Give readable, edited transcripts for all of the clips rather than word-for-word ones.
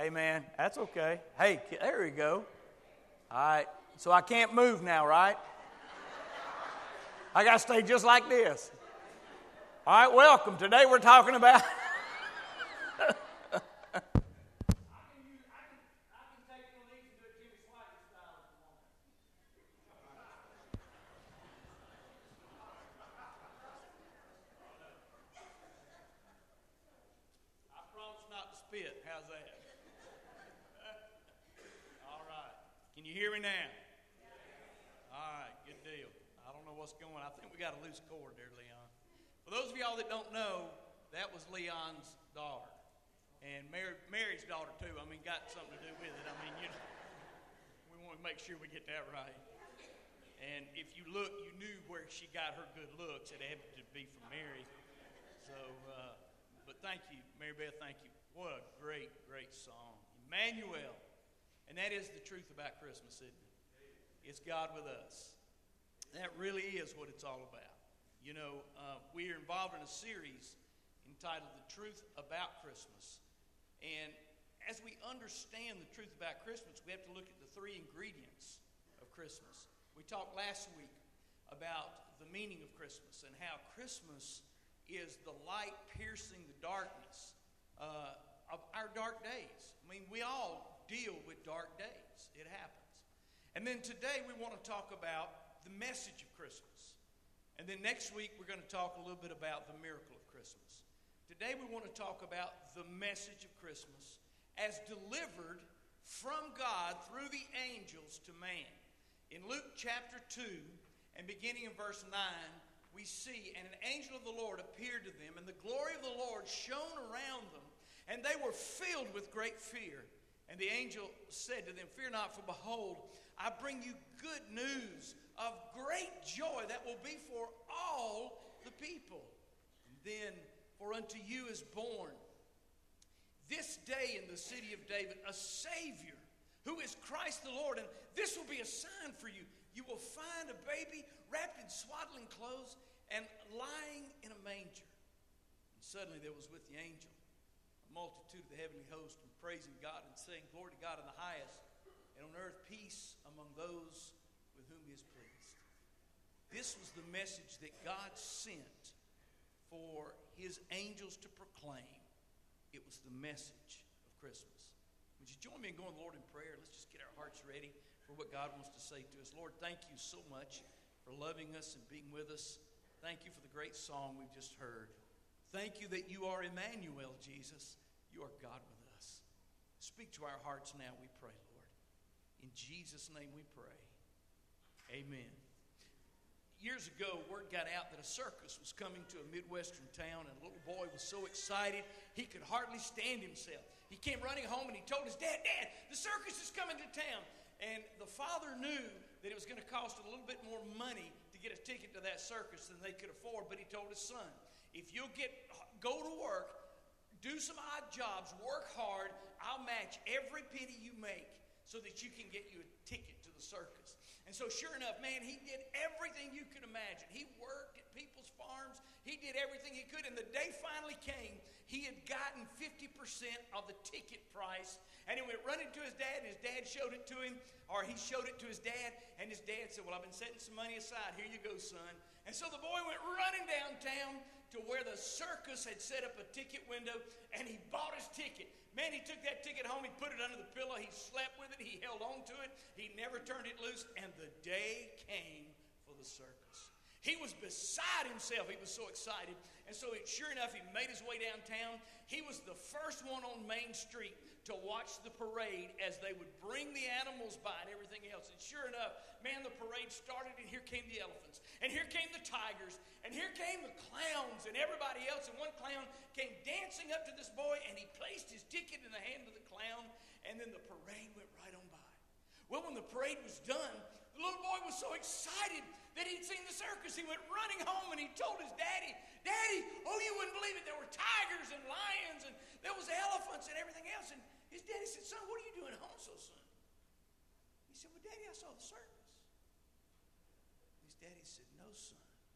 Amen. That's okay. Hey, there we go. All right. So I can't move now, right? I got to stay just like this. All right, welcome. Today we're talking about... Spit. How's that? All right. Can you hear me now? All right, good deal. I don't know what's going on. I think we got a loose cord there, Leon. For those of y'all that don't know, that was Leon's daughter. And Mary's daughter, too. I mean, got something to do with it. I mean, you know, we want to make sure we get that right. And if you look, you knew where she got her good looks. It had to be from Mary. So, but thank you, Mary Beth, thank you. What a great, great song. Emmanuel. And that is the truth about Christmas, isn't it? It's God with us. That really is what it's all about. You know, we are involved in a series entitled The Truth About Christmas. And as we understand the truth about Christmas, we have to look at the three ingredients of Christmas. We talked last week about the meaning of Christmas and how Christmas is the light piercing the darkness of our dark days. I mean, we all deal with dark days. It happens. And then today we want to talk about the message of Christmas. And then next week we're going to talk a little bit about the miracle of Christmas. Today we want to talk about the message of Christmas as delivered from God through the angels to man. In Luke chapter 2 and beginning in verse 9, we see, and an angel of the Lord appeared to them, and the glory of the Lord shone around them, and they were filled with great fear. And the angel said to them, "Fear not, for behold, I bring you good news of great joy that will be for all the people. And then, for unto you is born this day in the city of David a Savior, who is Christ the Lord. And this will be a sign for you. You will find a baby wrapped in swaddling clothes and lying in a manger." And suddenly there was with the angel a multitude of the heavenly host, and praising God and saying, "Glory to God in the highest, and on earth peace among those with whom he is pleased." This was the message that God sent for his angels to proclaim. It was the message of Christmas. Would you join me in going to the Lord in prayer? Let's just get our hearts ready for what God wants to say to us. Lord, thank you so much for loving us and being with us. Thank you for the great song we've just heard. Thank you that you are Emmanuel, Jesus. You are God with us. Speak to our hearts now, we pray, Lord. In Jesus' name we pray. Amen. Years ago, word got out that a circus was coming to a Midwestern town, and a little boy was so excited he could hardly stand himself. He came running home and he told his dad, "Dad, the circus is coming to town." And the father knew that it was going to cost a little bit more money to get a ticket to that circus than they could afford, but he told his son, "If you'll go to work, do some odd jobs, work hard, I'll match every penny you make so that you can get you a ticket to the circus." And so sure enough, man, he did everything you could imagine. He worked at people's farms. He did everything he could. And the day finally came, he had gotten 50% of the ticket price. And he went running to his dad, and his dad showed it to him, or he showed it to his dad. And his dad said, "Well, I've been setting some money aside. Here you go, son." And so the boy went running downtown to where the circus had set up a ticket window, and he bought his ticket. Man, he took that ticket home, he put it under the pillow, he slept with it, he held on to it, he never turned it loose, and the day came for the circus. He was beside himself, he was so excited. And so sure enough, he made his way downtown. He was the first one on Main Street to watch the parade as they would bring the animals by and everything else. And sure enough, man, the parade started, and here came the elephants, and here came the tigers, and here came the clowns and everybody else. And one clown came dancing up to this boy, and he placed his ticket in the hand of the clown, and then the parade went right on by. Well, when the parade was done, the little boy was so excited that he'd seen the circus. He went running home, and he told his daddy, "Daddy, oh, you wouldn't believe it. There were tigers and lions, and there was elephants and everything else." And his daddy said, "Son, what are you doing home so soon?" He said, "Well, Daddy, I saw the circus." His daddy said, "No, son.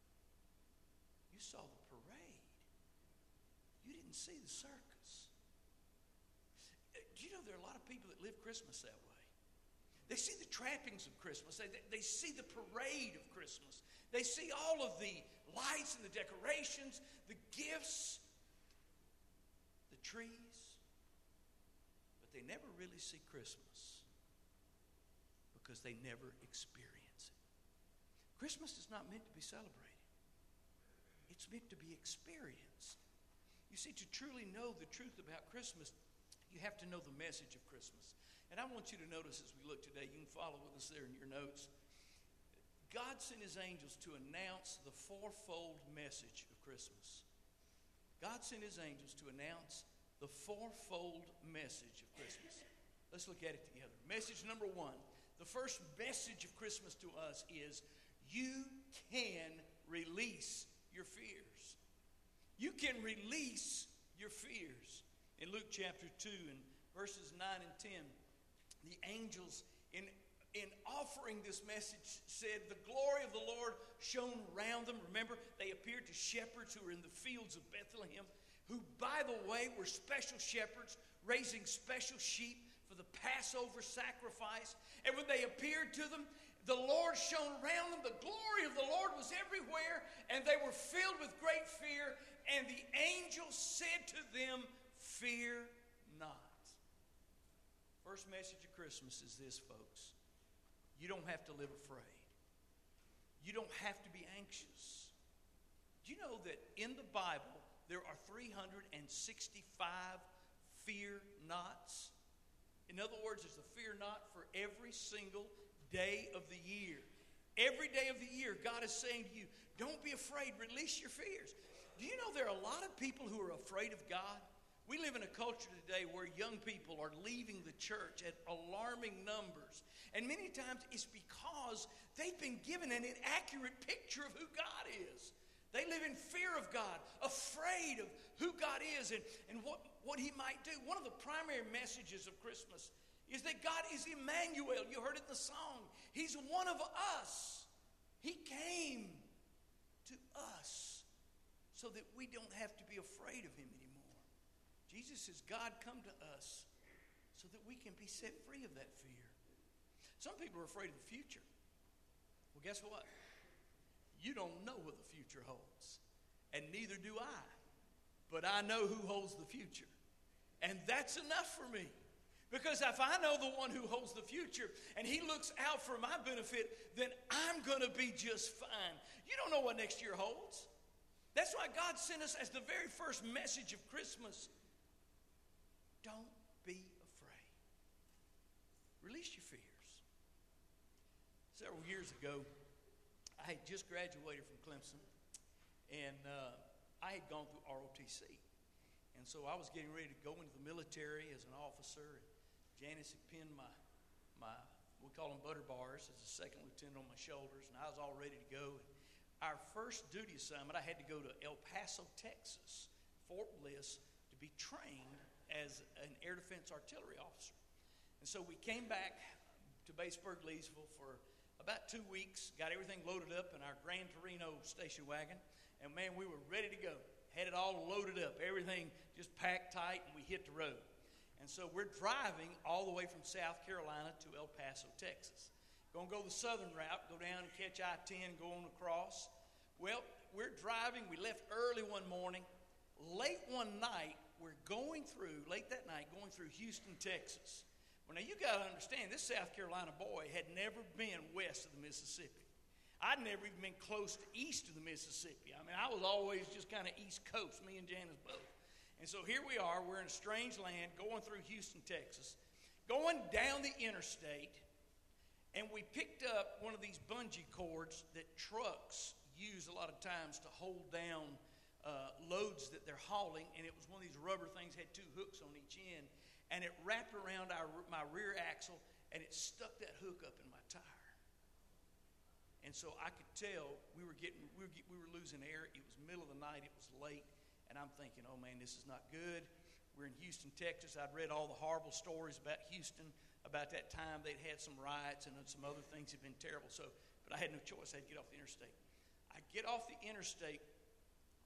You saw the parade. You didn't see the circus." Do you know there are a lot of people that live Christmas that way? They see the trappings of Christmas. They see the parade of Christmas. They see all of the lights and the decorations, the gifts, the trees. But they never really see Christmas because they never experience it. Christmas is not meant to be celebrated. It's meant to be experienced. You see, to truly know the truth about Christmas, you have to know the message of Christmas. And I want you to notice as we look today, you can follow with us there in your notes. God sent his angels to announce the fourfold message of Christmas. God sent his angels to announce the fourfold message of Christmas. Let's look at it together. Message number one. The first message of Christmas to us is you can release your fears. You can release your fears. In Luke chapter 2 and verses 9 and 10, the angels in offering this message said, the glory of the Lord shone around them. Remember, they appeared to shepherds who were in the fields of Bethlehem, who, by the way, were special shepherds raising special sheep for the Passover sacrifice. And when they appeared to them, the Lord shone around them. The glory of the Lord was everywhere, and they were filled with great fear. And the angel said to them, fear not. First message of Christmas is this, folks. You don't have to live afraid. You don't have to be anxious. Do you know that in the Bible there are 365 fear nots? In other words, there's a fear not for every single day of the year. Every day of the year, God is saying to you, don't be afraid, release your fears. Do you know there are a lot of people who are afraid of God? We live in a culture today where young people are leaving the church at alarming numbers. And many times it's because they've been given an inaccurate picture of who God is. They live in fear of God, afraid of who God is and what he might do. One of the primary messages of Christmas is that God is Emmanuel. You heard it in the song. He's one of us. He came to us so that we don't have to be afraid of him anymore. Jesus says, God, come to us so that we can be set free of that fear. Some people are afraid of the future. Well, guess what? You don't know what the future holds, and neither do I. But I know who holds the future, and that's enough for me. Because if I know the one who holds the future, and he looks out for my benefit, then I'm going to be just fine. You don't know what next year holds. That's why God sent us as the very first message of Christmas. Don't be afraid. Release your fears. Several years ago, I had just graduated from Clemson, and I had gone through ROTC. And so I was getting ready to go into the military as an officer. And Janice had pinned my we call them butter bars, as a second lieutenant on my shoulders, and I was all ready to go. And our first duty assignment, I had to go to El Paso, Texas, Fort Bliss, to be trained as an air defense artillery officer. And so we came back to Batesburg, Leesville for about 2 weeks, got everything loaded up in our Gran Torino station wagon, and man, we were ready to go. Had it all loaded up, everything just packed tight, and we hit the road. And so we're driving all the way from South Carolina to El Paso, Texas. Going to go the southern route, go down and catch I-10, go on across. Well, we're driving. We left early one morning. Late one night, we're going through Houston, Texas. Well, now you got to understand, this South Carolina boy had never been west of the Mississippi. I'd never even been close to east of the Mississippi. I mean, I was always just kind of East Coast, me and Janice both. And so here we are, we're in a strange land, going through Houston, Texas, going down the interstate, and we picked up one of these bungee cords that trucks use a lot of times to hold down loads that they're hauling, and it was one of these rubber things, had 2 hooks on each end, and it wrapped around my rear axle, and it stuck that hook up in my tire. And so I could tell we were losing air. It was middle of the night, it was late. And I'm thinking, oh man, this is not good. We're in Houston, Texas. I'd read all the horrible stories about Houston. About that time, they'd had some riots and some other things had been terrible. But I had no choice. I had to get off the interstate. I get off the interstate,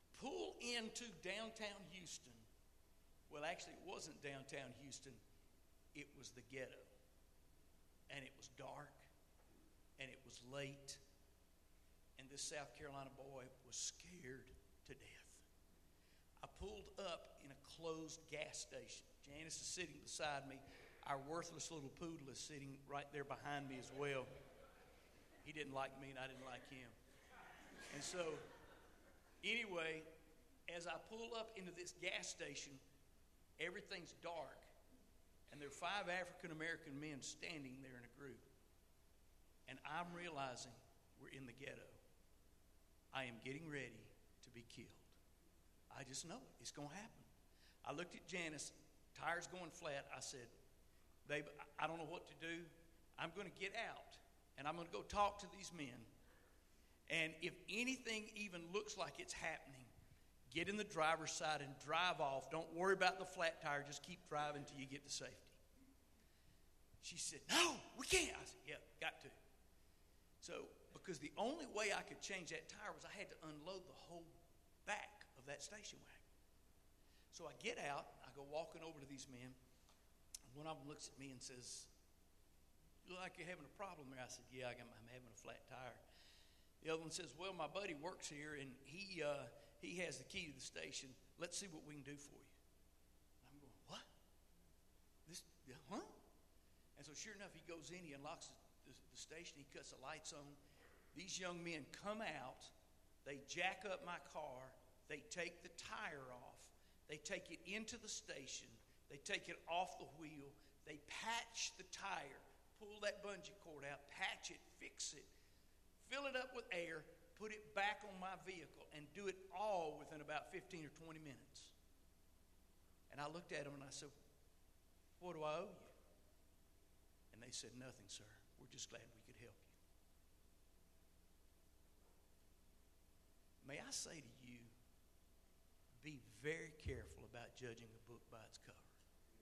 pull into downtown Houston. Well, actually, it wasn't downtown Houston. it was the ghetto. And it was dark, and it was late, and this South Carolina boy was scared to death. I pulled up in a closed gas station. Janice is sitting beside me. Our worthless little poodle is sitting right there behind me as well. He didn't like me, and I didn't like him. And so, anyway, as I pull up into this gas station, everything's dark. And there are 5 African-American men standing there in a group. And I'm realizing we're in the ghetto. I am getting ready to be killed. I just know it. It's going to happen. I looked at Janice, tires going flat. I said, babe, I don't know what to do. I'm going to get out, and I'm going to go talk to these men. And if anything even looks like it's happening, get in the driver's side and drive off. Don't worry about the flat tire. Just keep driving until you get to safety. She said, no, we can't. I said, yeah, got to. So, because the only way I could change that tire was I had to unload the whole back of that station wagon. So I get out. I go walking over to these men. And one of them looks at me and says, you look like you're having a problem there. I said, yeah, I'm having a flat tire. The other one says, well, my buddy works here, and he has the key to the station. Let's see what we can do for you. And I'm going, what? Huh? And so sure enough, he goes in, he unlocks the station, he cuts the lights on. These young men come out, they jack up my car, they take the tire off, they take it into the station, they take it off the wheel, they patch the tire, pull that bungee cord out, patch it, fix it, fill it up with air, put it back on my vehicle, and do it all within about 15 or 20 minutes. And I looked at them and I said, what do I owe you? And they said, nothing, sir. We're just glad we could help you. May I say to you, be very careful about judging a book by its cover.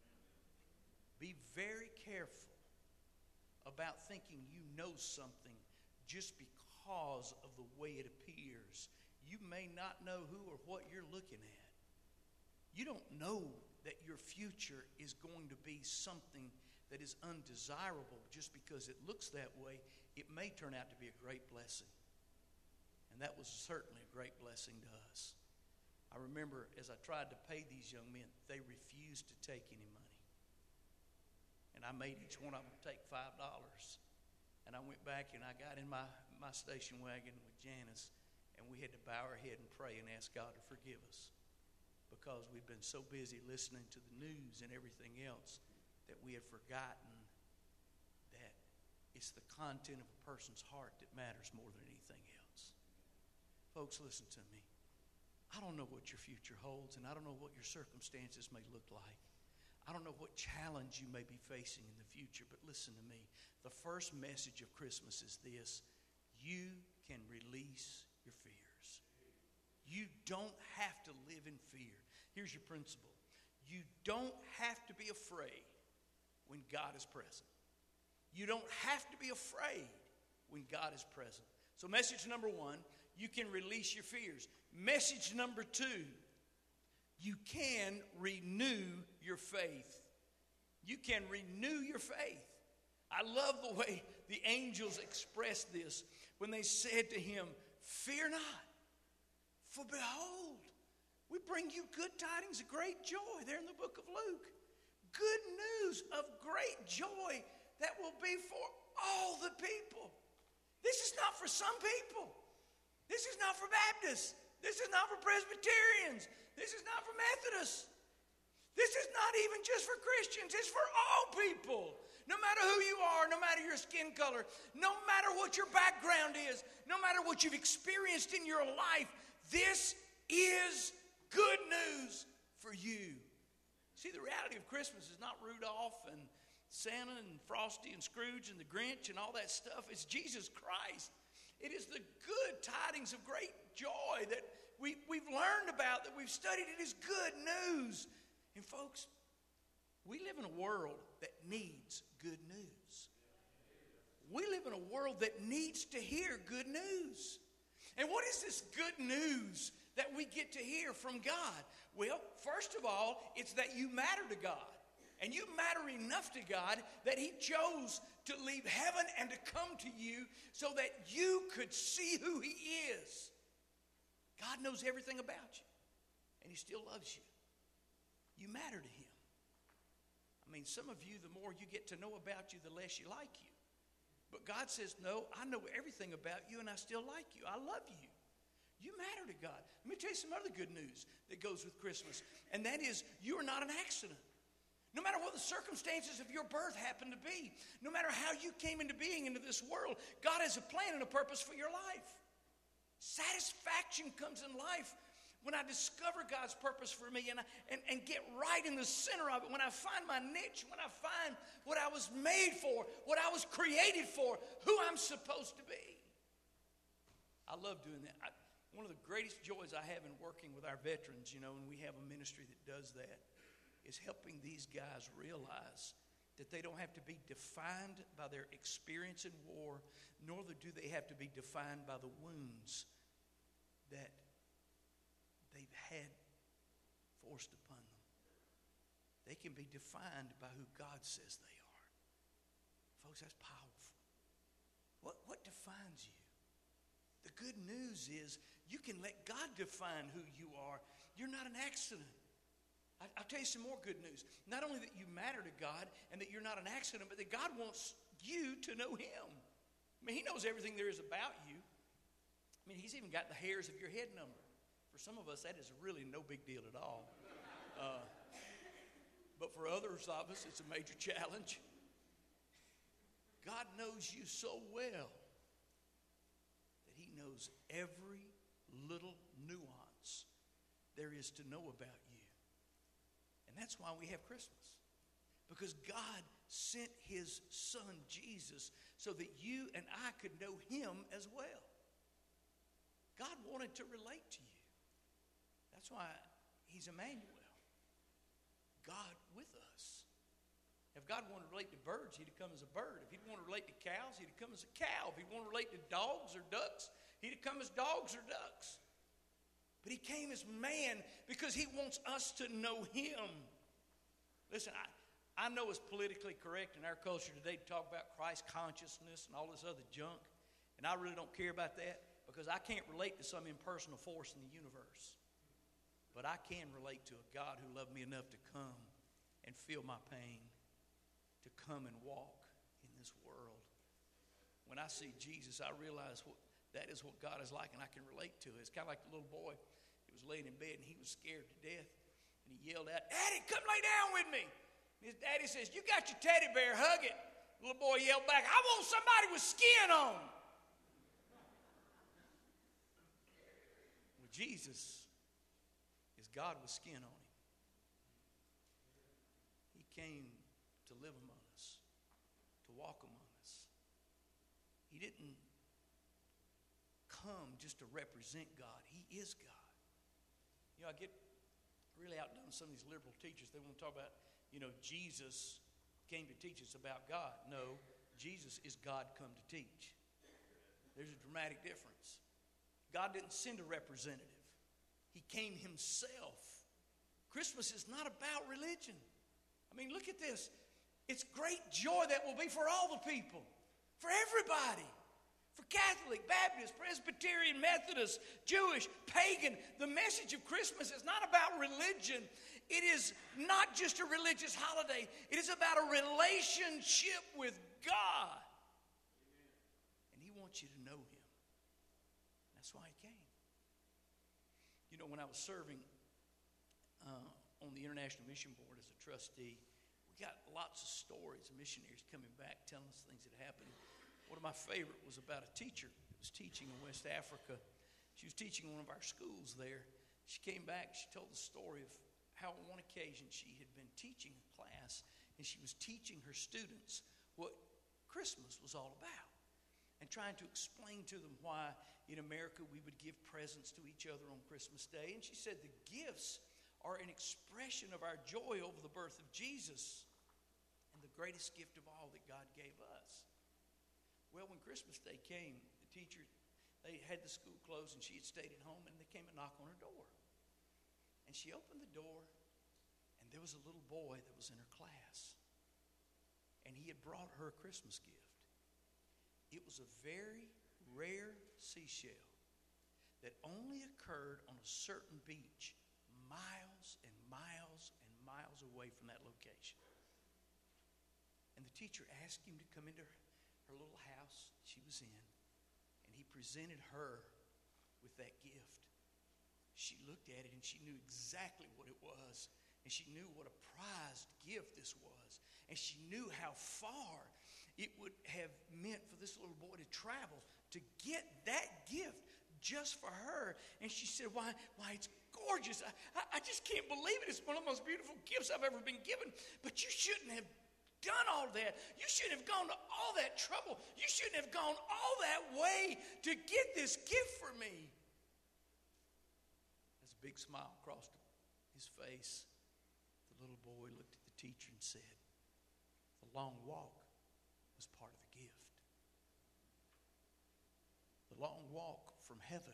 Be very careful about thinking you know something just because of the way it appears. You may not know who or what you're looking at. You don't know that your future is going to be something that is undesirable just because it looks that way. It may turn out to be a great blessing. And that was certainly a great blessing to us. I remember as I tried to pay these young men, they refused to take any money. And I made each one of them take $5. And I went back and I got in my station wagon with Janice, and we had to bow our head and pray and ask God to forgive us, because we've been so busy listening to the news and everything else that we had forgotten that it's the content of a person's heart that matters more than anything else. Folks, listen to me. I don't know what your future holds, and I don't know what your circumstances may look like. I don't know what challenge you may be facing in the future, but listen to me. The first message of Christmas is this: you can release your fears. You don't have to live in fear. Here's your principle. You don't have to be afraid when God is present. You don't have to be afraid when God is present. So message number 1, you can release your fears. Message number 2, you can renew your faith. You can renew your faith. I love the way the angels expressed this when they said to him, fear not, for behold, we bring you good tidings of great joy. There in the book of Luke. Good news of great joy that will be for all the people. This is not for some people. This is not for Baptists. This is not for Presbyterians. This is not for Methodists. This is not even just for Christians. It's for all people. No matter who you are, no matter your skin color, no matter what your background is, no matter what you've experienced in your life, this is good news for you. See, the reality of Christmas is not Rudolph and Santa and Frosty and Scrooge and the Grinch and all that stuff. It's Jesus Christ. It is the good tidings of great joy that we've learned about, that we've studied. It is good news. And folks, we live in a world that needs good news. We live in a world that needs to hear good news. And what is this good news that we get to hear from God? Well, first of all, it's that you matter to God. and you matter enough to God that he chose to leave heaven and to come to you so that you could see who he is. God knows everything about you, and he still loves you. You matter to him. I mean, some of you, the more you get to know about you, the less you like you. But God says, no, I know everything about you, and I still like you. I love you. You matter to God. Let me tell you some other good news that goes with Christmas, and that is you are not an accident. No matter what the circumstances of your birth happen to be, no matter how you came into being into this world, God has a plan and a purpose for your life. Satisfaction comes in life when I discover God's purpose for me and get right in the center of it, when I find my niche, when I find what I was made for, what I was created for, who I'm supposed to be. I love doing that. One of the greatest joys I have in working with our veterans, and we have a ministry that does that, is helping these guys realize that they don't have to be defined by their experience in war, nor do they have to be defined by the wounds that they've had forced upon them. They can be defined by who God says they are. Folks, that's powerful. What defines you? The good news is you can let God define who you are. You're not an accident. I'll tell you some more good news. Not only that you matter to God and that you're not an accident, but that God wants you to know him. I mean, he knows everything there is about you. I mean, he's even got the hairs of your head numbered. For some of us, that is really no big deal at all. But for others of us, it's a major challenge. God knows you so well that he knows every little nuance there is to know about you. And that's why we have Christmas. Because God sent his son, Jesus, so that you and I could know him as well. God wanted to relate to you. That's why he's Emmanuel, God with us. If God wanted to relate to birds, he'd have come as a bird. If he'd want to relate to cows, he'd have come as a cow. If he'd want to relate to dogs or ducks, he'd have come as dogs or ducks. But he came as man because he wants us to know him. Listen, I know it's politically correct in our culture today to talk about Christ consciousness and all this other junk. And I really don't care about that because I can't relate to some impersonal force in the universe. But I can relate to a God who loved me enough to come and feel my pain, to come and walk in this world. When I see Jesus, I realize that is what God is like, and I can relate to it. It's kind of like the little boy who was laying in bed, and he was scared to death. And he yelled out, "Daddy, come lay down with me." And his daddy says, "You got your teddy bear, hug it." The little boy yelled back, "I want somebody with skin on." Well, Jesus is God with skin on him. He came to live among us, to walk among us. He didn't come just to represent God. He is God. I get really outdone with some of these liberal teachers. They want to talk about, Jesus came to teach us about God. No, Jesus is God come to teach. There's a dramatic difference. God didn't send a representative. He came himself. Christmas is not about religion. I mean, look at this. It's great joy that will be for all the people, for everybody. For Catholic, Baptist, Presbyterian, Methodist, Jewish, pagan, the message of Christmas is not about religion. It is not just a religious holiday. It is about a relationship with God. And he wants you to know him. That's why he came. When I was serving on the International Mission Board as a trustee, we got lots of stories of missionaries coming back telling us things that happened. One of my favorite was about a teacher that was teaching in West Africa. She was teaching in one of our schools there. She came back, she told the story of how on one occasion she had been teaching a class, and she was teaching her students what Christmas was all about, and trying to explain to them why in America we would give presents to each other on Christmas Day. And she said the gifts are an expression of our joy over the birth of Jesus and the greatest gift of all that God gave us. Well, when Christmas Day came, the teacher, they had the school closed and she had stayed at home, and they came and knocked on her door. And she opened the door, and And there was a little boy that was in her class. And he had brought her a Christmas gift. It was a very rare seashell that only occurred on a certain beach miles and miles and miles away from that location. And the teacher asked him to come into her little house she was in, and he presented her with that gift. She looked at it and she knew exactly what it was, and she knew what a prized gift this was, and she knew how far it would have meant for this little boy to travel to get that gift just for her. And she said, why it's gorgeous. I just can't believe it. It's one of the most beautiful gifts I've ever been given. But you shouldn't have done all that. You shouldn't have gone to all that trouble. You shouldn't have gone all that way to get this gift for me. As a big smile crossed his face, the little boy looked at the teacher and said, the long walk was part of the gift. The long walk from heaven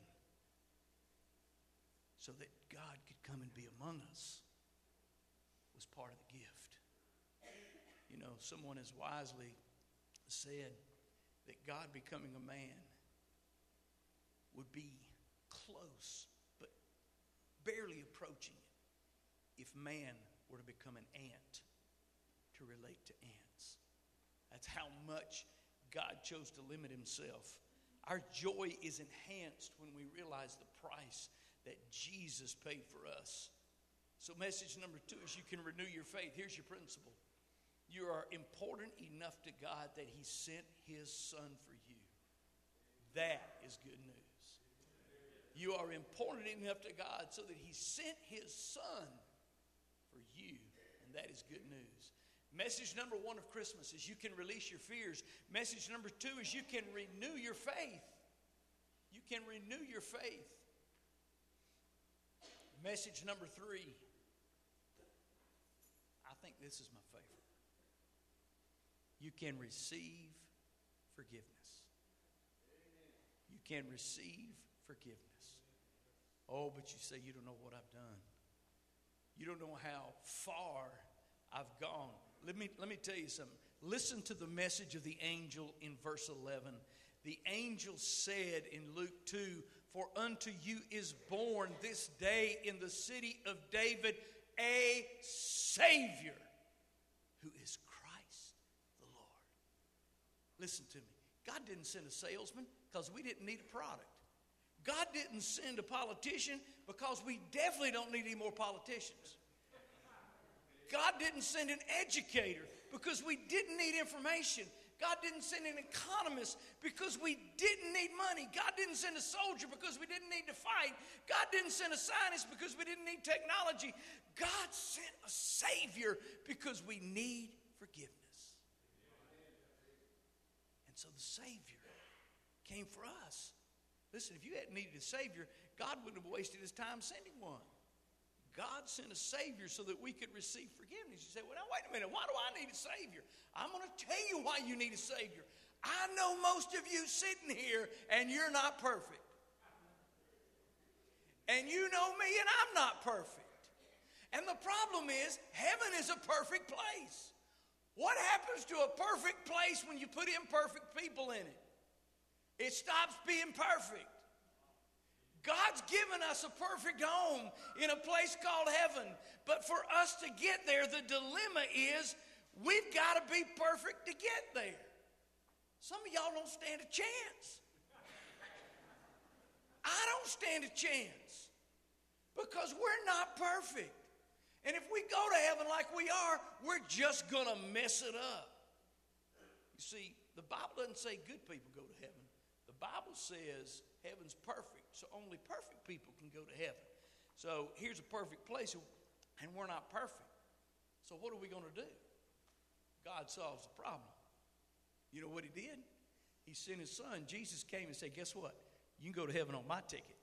so that God could come and be among us was part of the gift. You know, someone has wisely said that God becoming a man would be close, but barely approaching it if man were to become an ant to relate to ants. That's how much God chose to limit himself. Our joy is enhanced when we realize the price that Jesus paid for us. So message number 2 is you can renew your faith. Here's your principle. You are important enough to God that he sent his son for you. That is good news. You are important enough to God so that he sent his son for you. And that is good news. Message number 1 of Christmas is you can release your fears. Message number 2 is you can renew your faith. You can renew your faith. Message number 3. I think this is my favorite. You can receive forgiveness. You can receive forgiveness. Oh, but you say you don't know what I've done. You don't know how far I've gone. Let me tell you something. Listen to the message of the angel in verse 11. The angel said in Luke 2, for unto you is born this day in the city of David a Savior who is Christ the Lord. Listen to me. God didn't send a salesman because we didn't need a product. God didn't send a politician because we definitely don't need any more politicians. God didn't send an educator because we didn't need information. God didn't send an economist because we didn't need money. God didn't send a soldier because we didn't need to fight. God didn't send a scientist because we didn't need technology. God sent a Savior because we need forgiveness. And so the Savior came for us. Listen, if you hadn't needed a Savior, God wouldn't have wasted his time sending one. God sent a Savior so that we could receive forgiveness. You say, well, now, wait a minute. Why do I need a Savior? I'm going to tell you why you need a Savior. I know most of you sitting here, and you're not perfect. And you know me, and I'm not perfect. And the problem is, heaven is a perfect place. What happens to a perfect place when you put imperfect people in it? It stops being perfect. God's given us a perfect home in a place called heaven. But for us to get there, the dilemma is we've got to be perfect to get there. Some of y'all don't stand a chance. I don't stand a chance because we're not perfect. And if we go to heaven like we are, we're just going to mess it up. You see, the Bible doesn't say good people go to heaven. The Bible says heaven's perfect, so only perfect people can go to heaven. So here's a perfect place, and we're not perfect. So what are we going to do? God solves the problem. You know what he did? He sent his son. Jesus came and said, guess what? You can go to heaven on my ticket.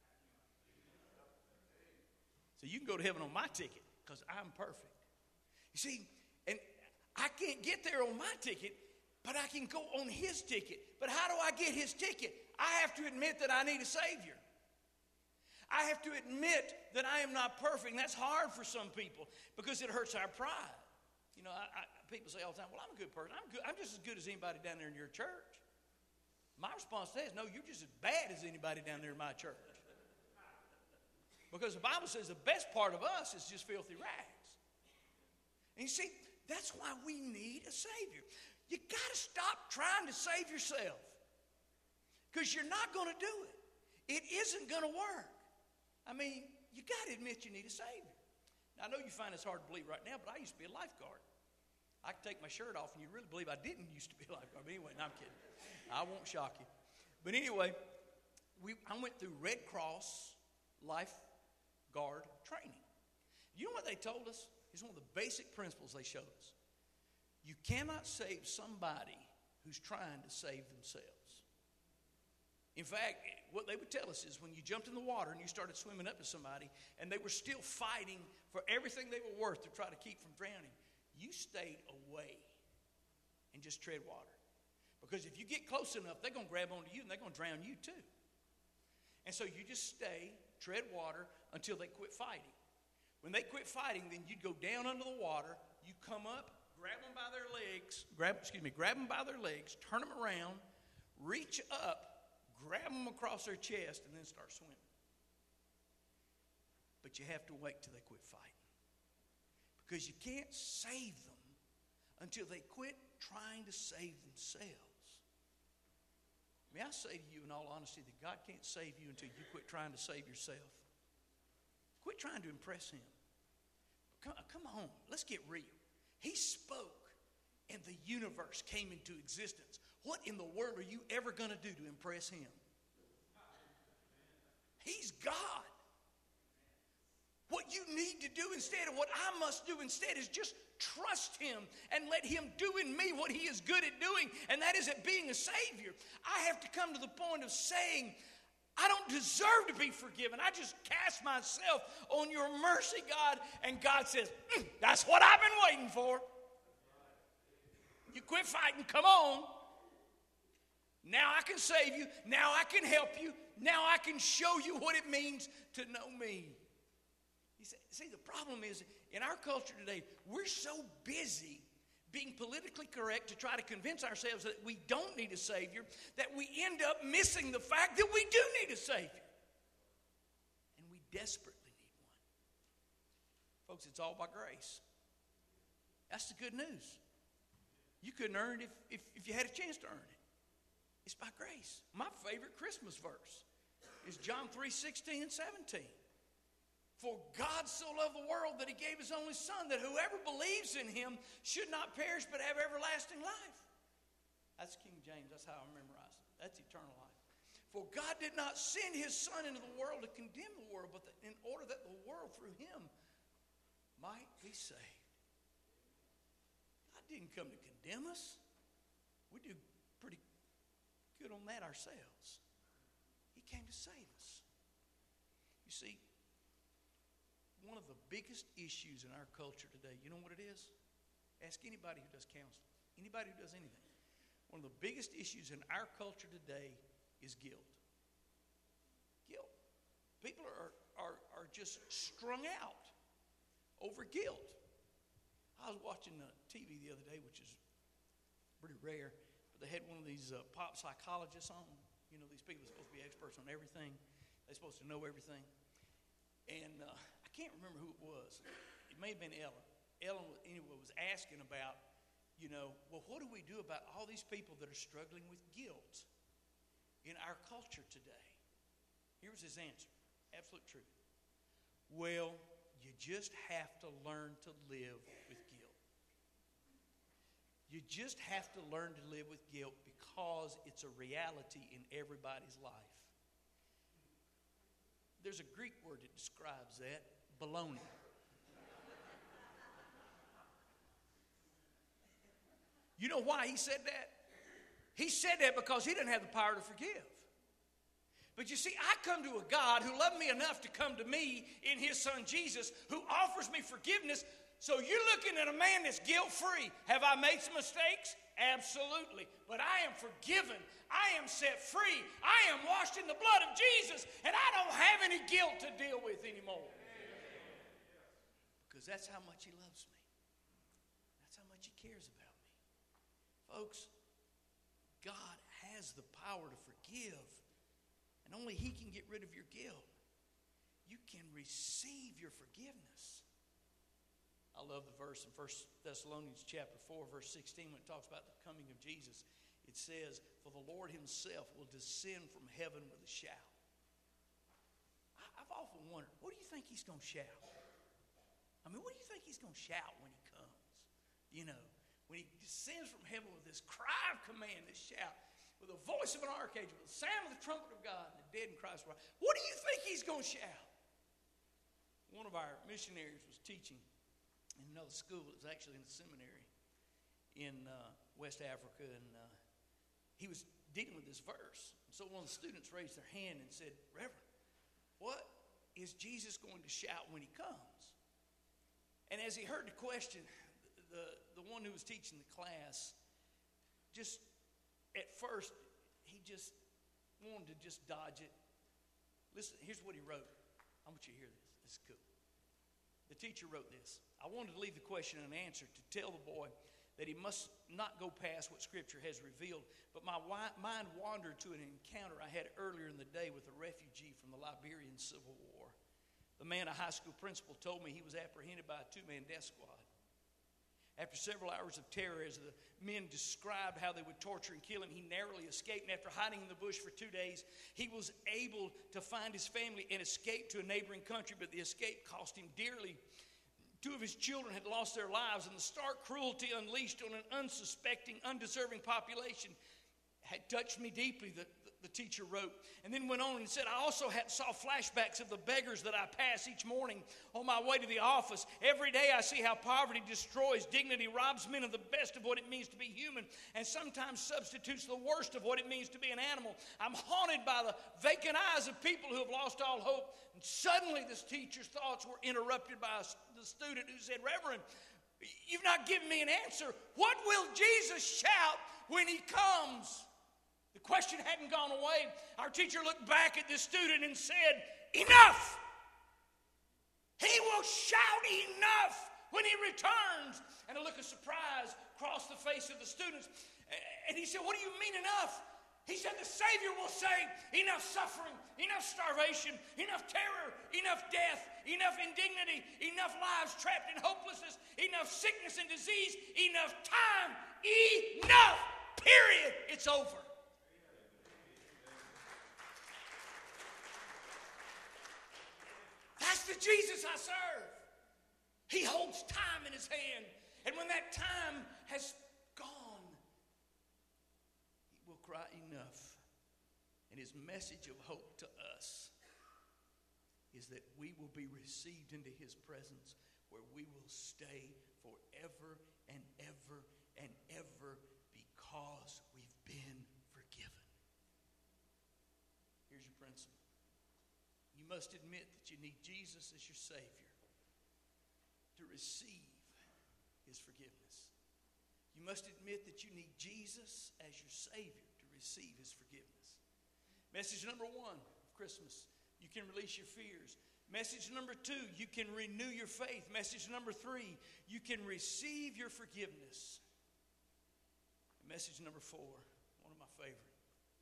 So you can go to heaven on my ticket because I'm perfect. You see, and I can't get there on my ticket, but I can go on his ticket. But how do I get his ticket? I have to admit that I need a Savior. I have to admit that I am not perfect. And that's hard for some people because it hurts our pride. You know, people say all the time, well, I'm a good person. I'm just as good as anybody down there in your church. My response to that is, no, you're just as bad as anybody down there in my church. Because the Bible says the best part of us is just filthy rags. And you see, that's why we need a Savior. You got to stop trying to save yourself. Because you're not going to do it. It isn't going to work. I mean, you got to admit you need a Savior. Now, I know you find this hard to believe right now, but I used to be a lifeguard. I could take my shirt off and you'd really believe I didn't used to be a lifeguard. But anyway, no, I'm kidding. I won't shock you. But anyway, I went through Red Cross lifeguard training. You know what they told us? It's one of the basic principles they showed us. You cannot save somebody who's trying to save themselves. In fact, what they would tell us is when you jumped in the water and you started swimming up to somebody and they were still fighting for everything they were worth to try to keep from drowning, you stayed away and just tread water. Because if you get close enough, they're going to grab onto you and they're going to drown you too. And so you just stay, tread water until they quit fighting. When they quit fighting, then you'd go down under the water, you come up, grab them by their legs, grab them by their legs, turn them around, reach up, grab them across their chest, and then start swimming. But you have to wait till they quit fighting. Because you can't save them until they quit trying to save themselves. May I say to you in all honesty that God can't save you until you quit trying to save yourself. Quit trying to impress Him. Come on, let's get real. He spoke and the universe came into existence. What in the world are you ever going to do to impress Him? He's God. What you need to do instead, of what I must do instead, is just trust Him and let Him do in me what He is good at doing, and that is at being a Savior. I have to come to the point of saying, I don't deserve to be forgiven. I just cast myself on your mercy, God. And God says, that's what I've been waiting for. You quit fighting. Come on. Now I can save you. Now I can help you. Now I can show you what it means to know me. See, the problem is, in our culture today, we're so busy being politically correct to try to convince ourselves that we don't need a Savior, that we end up missing the fact that we do need a Savior. And we desperately need one. Folks, it's all by grace. That's the good news. You couldn't earn it if you had a chance to earn it. It's by grace. My favorite Christmas verse is John 3:16 and 17. For God so loved the world that He gave His only Son, that whoever believes in Him should not perish but have everlasting life. That's King James. That's how I memorize it. That's eternal life. For God did not send His Son into the world to condemn the world, but in order that the world through Him might be saved. God didn't come to condemn us. We do pretty good on that ourselves. He came to save us. You see, one of the biggest issues in our culture today, you know what it is? Ask anybody who does counseling, anybody who does anything. One of the biggest issues in our culture today is guilt. Guilt. People are just strung out over guilt. I was watching TV the other day, which is pretty rare, but they had one of these pop psychologists on. You know, these people are supposed to be experts on everything. They're supposed to know everything. And I can't remember who it was. It may have been Ellen. Ellen, anyway, was asking about, well, what do we do about all these people that are struggling with guilt in our culture today? Here was his answer. Absolute truth. Well, you just have to learn to live with guilt. You just have to learn to live with guilt because it's a reality in everybody's life. There's a Greek word that describes that, baloney. You know why he said that? He said that because he didn't have the power to forgive. But you see, I come to a God who loved me enough to come to me in His Son Jesus, who offers me forgiveness. So you're looking at a man that's guilt-free. Have I made some mistakes? Absolutely. But I am forgiven. I am set free. I am washed in the blood of Jesus. And I don't have any guilt to deal with anymore. Because that's how much He loves me. That's how much He cares about me. Folks, God has the power to forgive. And only He can get rid of your guilt. You can receive your forgiveness. I love the verse in 1 Thessalonians chapter 4, verse 16, when it talks about the coming of Jesus. It says, "For the Lord Himself will descend from heaven with a shout." I've often wondered, what do you think He's going to shout? I mean, what do you think He's going to shout when He comes? You know, when He descends from heaven with this cry of command, this shout, with the voice of an archangel, with the sound of the trumpet of God, and the dead in Christ. What do you think He's going to shout? One of our missionaries was teaching in another school. It was actually in a seminary in West Africa, and he was dealing with this verse. So one of the students raised their hand and said, "Reverend, what is Jesus going to shout when He comes?" And as he heard the question, the one who was teaching the class, just at first, he just wanted to just dodge it. Listen, here's what he wrote. I want you to hear this. This is cool. The teacher wrote this: "I wanted to leave the question and answer to tell the boy that he must not go past what Scripture has revealed, but my mind wandered to an encounter I had earlier in the day with a refugee from the Liberian Civil War. The man, a high school principal, told me he was apprehended by a two-man death squad. After several hours of terror, as the men described how they would torture and kill him, he narrowly escaped. And after hiding in the bush for 2 days, he was able to find his family and escape to a neighboring country, but the escape cost him dearly. 2 of his children had lost their lives, and the stark cruelty unleashed on an unsuspecting, undeserving population had touched me deeply," the teacher wrote. And then went on and said, "I also saw flashbacks of the beggars that I pass each morning on my way to the office. Every day I see how poverty destroys dignity, robs men of the best of what it means to be human, and sometimes substitutes the worst of what it means to be an animal. I'm haunted by the vacant eyes of people who have lost all hope." And suddenly this teacher's thoughts were interrupted by the student who said, "Reverend, you've not given me an answer. What will Jesus shout when He comes?" The question hadn't gone away. Our teacher looked back at this student and said, "Enough! He will shout enough when He returns." And a look of surprise crossed the face of the students. And he said, "What do you mean enough?" He said, "The Savior will say, enough suffering, enough starvation, enough terror, enough death, enough indignity, enough lives trapped in hopelessness, enough sickness and disease, enough time, enough, period. It's over." That's the Jesus I serve. He holds time in His hand. And when that time has gone, He will cry enough. And His message of hope to us is that we will be received into His presence, where we will stay forever and ever and ever, because we've been forgiven. Here's your principle. You must admit that you need Jesus as your Savior to receive His forgiveness. You must admit that you need Jesus as your Savior to receive His forgiveness. Message number 1 of Christmas: you can release your fears. Message number 2: you can renew your faith. Message number 3: you can receive your forgiveness. And message number 4, one of my favorite: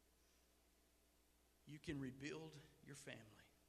you can rebuild your family.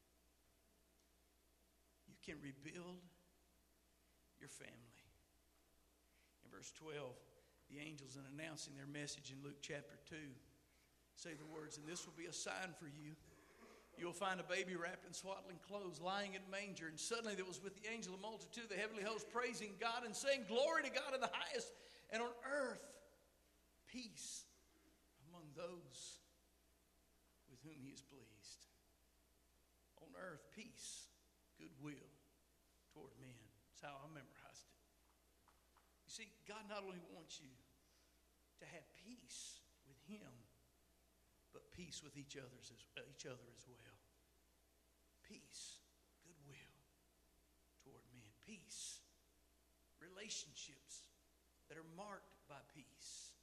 You can rebuild your family. In verse 12, the angels, in announcing their message in Luke chapter 2, say the words, "And this will be a sign for you. You will find a baby wrapped in swaddling clothes, lying in a manger." And suddenly there was with the angel a multitude of the heavenly host, praising God and saying, "Glory to God in the highest, and on earth peace among those with whom He is pleased." On earth, peace, goodwill toward men. That's how I memorized it. You see, God not only wants you to have peace with Him, but peace with each other as well. Peace, goodwill toward men. Peace, relationships that are marked by peace.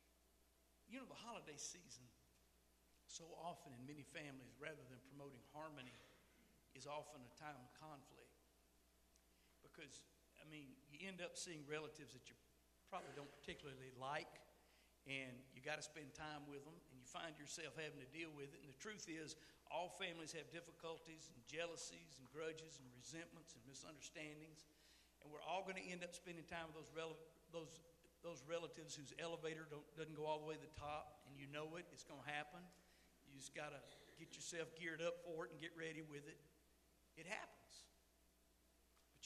You know, the holiday season, so often in many families, rather than promoting harmony is often a time of conflict. Because, you end up seeing relatives that you probably don't particularly like, and you got to spend time with them, and you find yourself having to deal with it. And the truth is, all families have difficulties and jealousies and grudges and resentments and misunderstandings, and we're all going to end up spending time with those relatives whose elevator doesn't go all the way to the top, and you know it. It's going to happen. You just got to get yourself geared up for it and get ready with it. It happens. But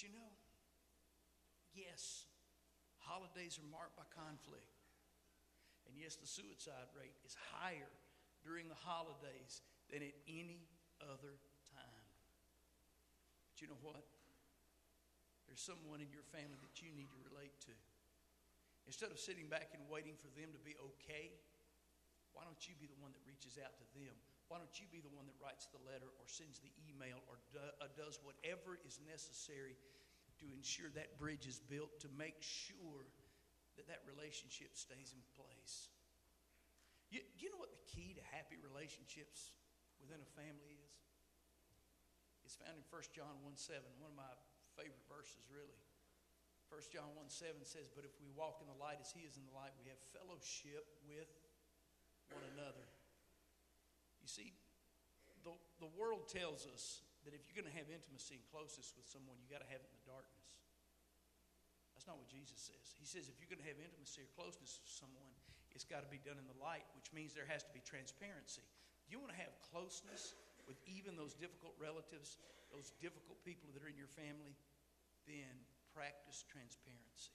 yes, holidays are marked by conflict. And yes, the suicide rate is higher during the holidays than at any other time. But you know what? There's someone in your family that you need to relate to. Instead of sitting back and waiting for them to be okay, why don't you be the one that reaches out to them? Why don't you be the one that writes the letter or sends the email or does whatever is necessary to ensure that bridge is built, to make sure that relationship stays in place? You know what the key to happy relationships within a family is? It's found in 1 John 1:7, one of my favorite verses, really. 1 John 1:7 says, "But if we walk in the light as he is in the light, we have fellowship with one another." You see, the world tells us that if you're going to have intimacy and closeness with someone, you got to have it in the darkness. That's not what Jesus says. He says if you're going to have intimacy or closeness with someone, it's got to be done in the light, which means there has to be transparency. You want to have closeness with even those difficult relatives, those difficult people that are in your family, then practice transparency.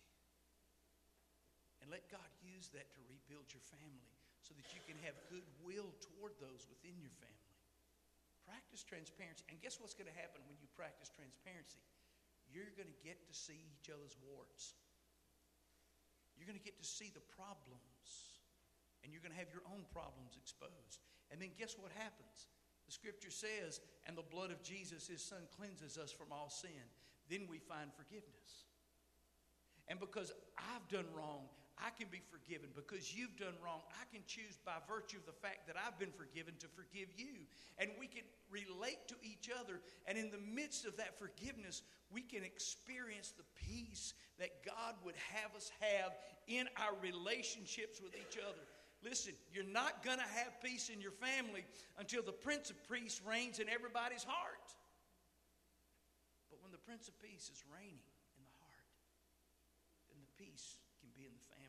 And let God use that to rebuild your family so that you can have goodwill toward those within your family. Practice transparency. And guess what's going to happen when you practice transparency? You're going to get to see each other's warts. You're going to get to see the problems. And you're going to have your own problems exposed. And then guess what happens? The scripture says, "And the blood of Jesus, his son, cleanses us from all sin." Then we find forgiveness. And because I've done wrong, I can be forgiven. Because you've done wrong, I can choose by virtue of the fact that I've been forgiven to forgive you. And we can relate to each other. And in the midst of that forgiveness, we can experience the peace that God would have us have in our relationships with each other. Listen, you're not going to have peace in your family until the Prince of Peace reigns in everybody's heart. But when the Prince of Peace is reigning in the heart, then the peace can be in the family.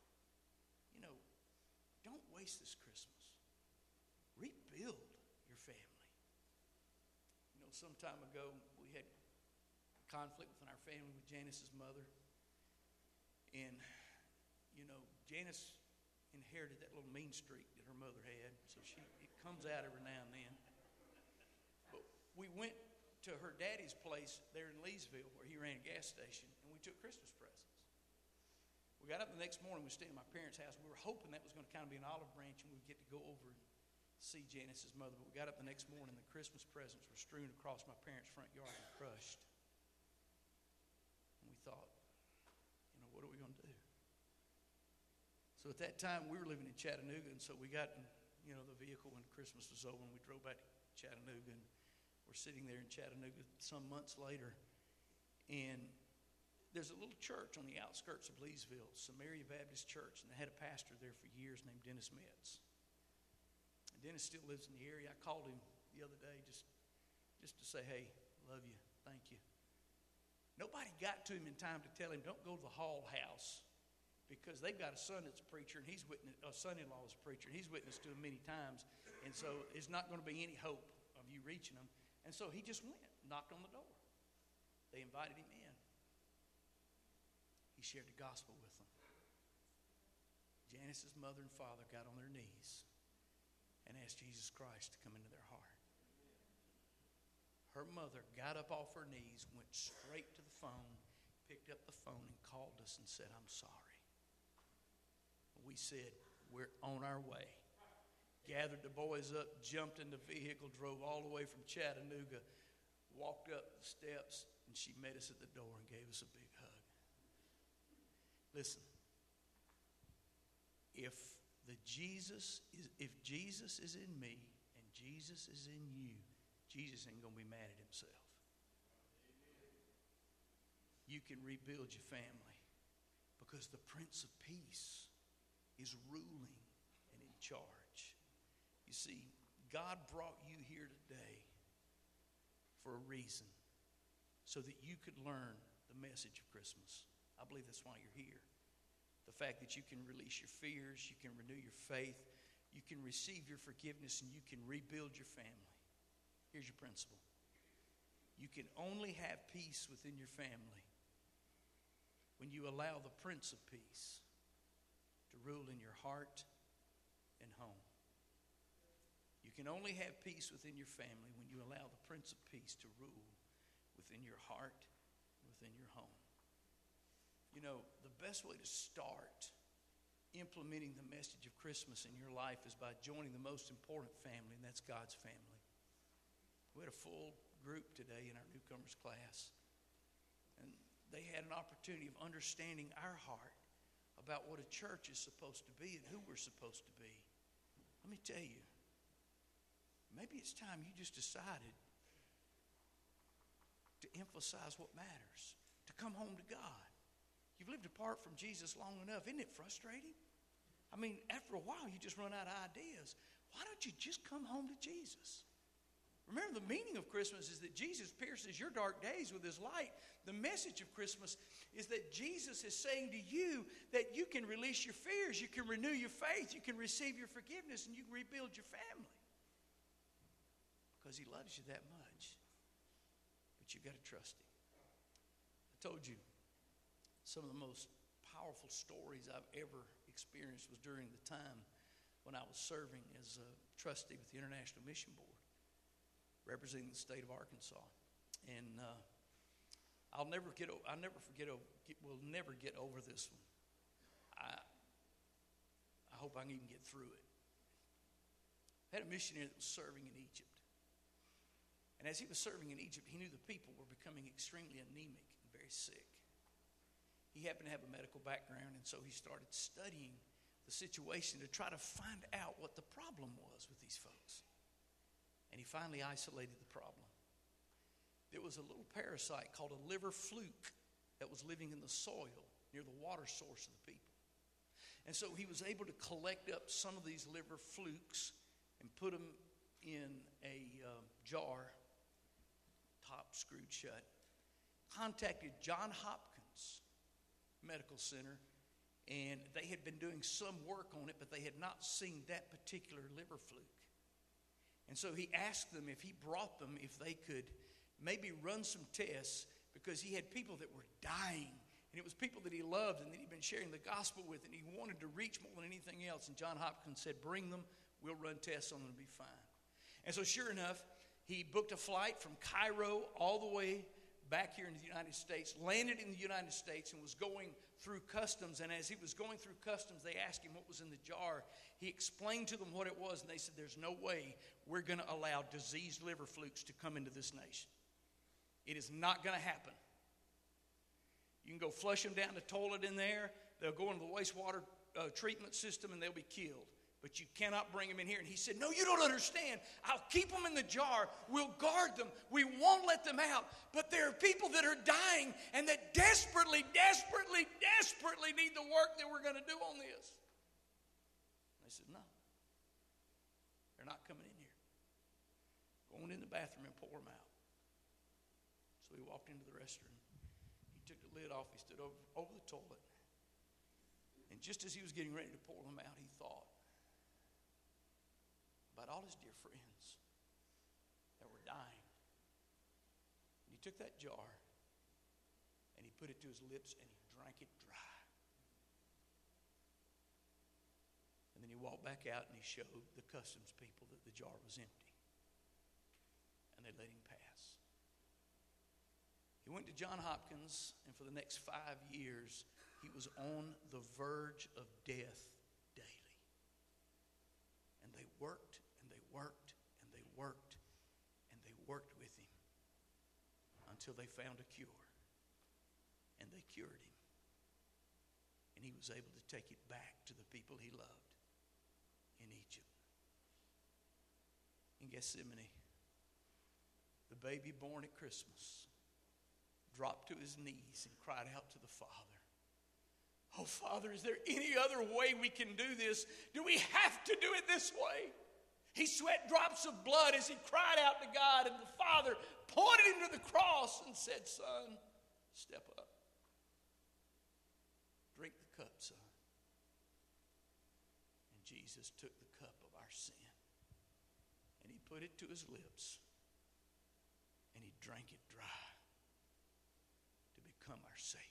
Don't waste this Christmas. Rebuild your family. Some time ago, we had conflict within our family with Janice's mother. And, Janice inherited that little mean streak that her mother had. So it comes out every now and then. But we went to her daddy's place there in Leesville where he ran a gas station, and we took Christmas presents. We got up the next morning, we stayed at my parents' house. We were hoping that was going to kind of be an olive branch and we'd get to go over and see Janice's mother. But we got up the next morning, the Christmas presents were strewn across my parents' front yard and crushed. And we thought, what are we going to do? So at that time, we were living in Chattanooga, and so we got in, the vehicle when Christmas was over, and we drove back to Chattanooga, and we're sitting there in Chattanooga some months later, and there's a little church on the outskirts of Leesville, Samaria Baptist Church, and they had a pastor there for years named Dennis Metz. And Dennis still lives in the area. I called him the other day just to say, hey, love you, thank you. Nobody got to him in time to tell him, don't go to the Hall House, because they've got a son that's a preacher, and a son-in-law is a preacher, and he's witnessed to him many times, and so there's not going to be any hope of you reaching him. And so he just went, knocked on the door. They invited him in. He shared the gospel with them. Janice's mother and father got on their knees and asked Jesus Christ to come into their heart. Her mother got up off her knees, went straight to the phone, picked up the phone and called us and said, I'm sorry. We said, we're on our way. Gathered the boys up, jumped in the vehicle, drove all the way from Chattanooga, walked up the steps, and she met us at the door and gave us a big hug. Listen, if Jesus is in me and Jesus is in you, Jesus ain't going to be mad at himself. You can rebuild your family because the Prince of Peace is ruling and in charge. You see, God brought you here today for a reason, so that you could learn the message of Christmas. I believe that's why you're here. The fact that you can release your fears, you can renew your faith, you can receive your forgiveness, and you can rebuild your family. Here's your principle. You can only have peace within your family when you allow the Prince of Peace to rule in your heart and home. You can only have peace within your family when you allow the Prince of Peace to rule within your heart and within your home. You know, the best way to start implementing the message of Christmas in your life is by joining the most important family, and that's God's family. We had a full group today in our newcomers class, and they had an opportunity of understanding our heart about what a church is supposed to be and who we're supposed to be. Let me tell you, maybe it's time you just decided to emphasize what matters, to come home to God. You've lived apart from Jesus long enough. Isn't it frustrating? I mean, after a while, you just run out of ideas. Why don't you just come home to Jesus? Remember, the meaning of Christmas is that Jesus pierces your dark days with his light. The message of Christmas is that Jesus is saying to you that you can release your fears, you can renew your faith, you can receive your forgiveness, and you can rebuild your family. Because he loves you that much. But you've got to trust him. I told you, some of the most powerful stories I've ever experienced was during the time when I was serving as a trustee with the International Mission Board, representing the state of Arkansas. And we'll never get over this one. I hope I can even get through it. I had a missionary that was serving in Egypt. And as he was serving in Egypt, he knew the people were becoming extremely anemic and very sick. He happened to have a medical background, and so he started studying the situation to try to find out what the problem was with these folks. And he finally isolated the problem. There was a little parasite called a liver fluke that was living in the soil near the water source of the people. And so he was able to collect up some of these liver flukes and put them in a jar, top screwed shut. Contacted John Hopkins Medical Center, and they had been doing some work on it, but they had not seen that particular liver fluke. And so he asked them if he brought them, if they could maybe run some tests, because he had people that were dying, and it was people that he loved and that he'd been sharing the gospel with, and he wanted to reach more than anything else. And John Hopkins said, bring them, we'll run tests on them to be fine. And so sure enough, he booked a flight from Cairo all the way back here in the United States, landed in the United States, and was going through customs. And as he was going through customs, they asked him what was in the jar. He explained to them what it was, and they said, there's no way we're going to allow diseased liver flukes to come into this nation. It is not going to happen. You can go flush them down the toilet in there. They'll go into the wastewater treatment system, and they'll be killed. But you cannot bring them in here. And he said, no, you don't understand. I'll keep them in the jar. We'll guard them. We won't let them out. But there are people that are dying and that desperately, desperately, desperately need the work that we're going to do on this. And they said, no. They're not coming in here. Going in the bathroom and pour them out. So he walked into the restroom. He took the lid off. He stood over the toilet. And just as he was getting ready to pour them out, he thought about all his dear friends that were dying. And he took that jar and he put it to his lips and he drank it dry. And then he walked back out and he showed the customs people that the jar was empty. And they let him pass. He went to John Hopkins, and for the next 5 years, he was on the verge of death daily. And they worked, and they worked, and they worked, and they worked with him until they found a cure. And they cured him. And he was able to take it back to the people he loved in Egypt. In Gethsemane, baby born at Christmas dropped to his knees and cried out to the Father, "Oh, Father, is there any other way we can do this? Do we have to do it this way?" He sweat drops of blood as he cried out to God, and the Father pointed him to the cross and said, "Son, step up. Drink the cup, son." And Jesus took the cup of our sin, and he put it to his lips, and he drank it dry to become our Savior.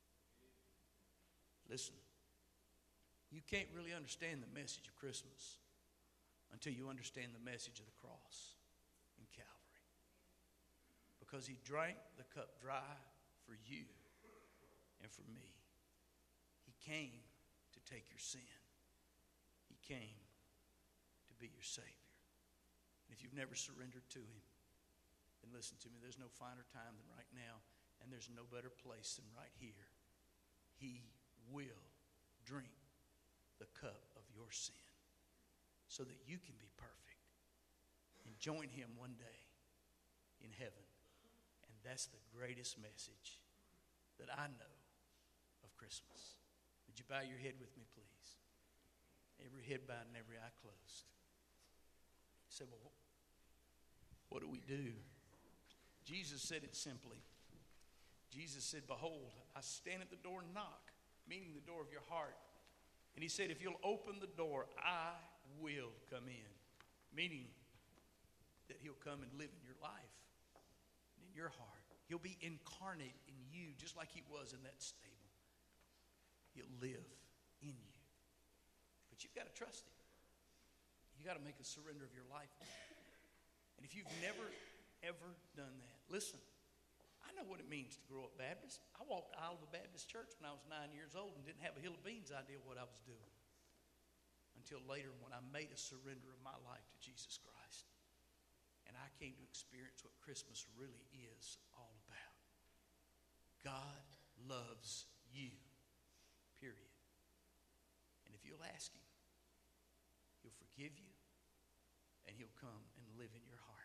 Listen, you can't really understand the message of Christmas until you understand the message of the cross in Calvary. Because he drank the cup dry for you and for me. He came to take your sin. He came to be your Savior. And if you've never surrendered to him, then listen to me, there's no finer time than right now, and there's no better place than right here. He will drink the cup of your sin so that you can be perfect and join him one day in heaven. And that's the greatest message that I know of Christmas. Would you bow your head with me, please? Every head bowed and every eye closed. You say, "Well, what do we do?" Jesus said it simply. Jesus said, "Behold, I stand at the door and knock," meaning the door of your heart. And he said, "If you'll open the door, I will come in," meaning that he'll come and live in your life and in your heart. He'll be incarnate in you just like he was in that stable. He'll live in you. But you've got to trust him. You've got to make a surrender of your life. And if you've never, ever done that, listen, I know what it means to grow up Baptist. I walked the aisle of a Baptist church when I was 9 years old and didn't have a hill of beans idea what I was doing. Until later when I made a surrender of my life to Jesus Christ. And I came to experience what Christmas really is all about. God loves you, period. And if you'll ask him, he'll forgive you and he'll come and live in your heart.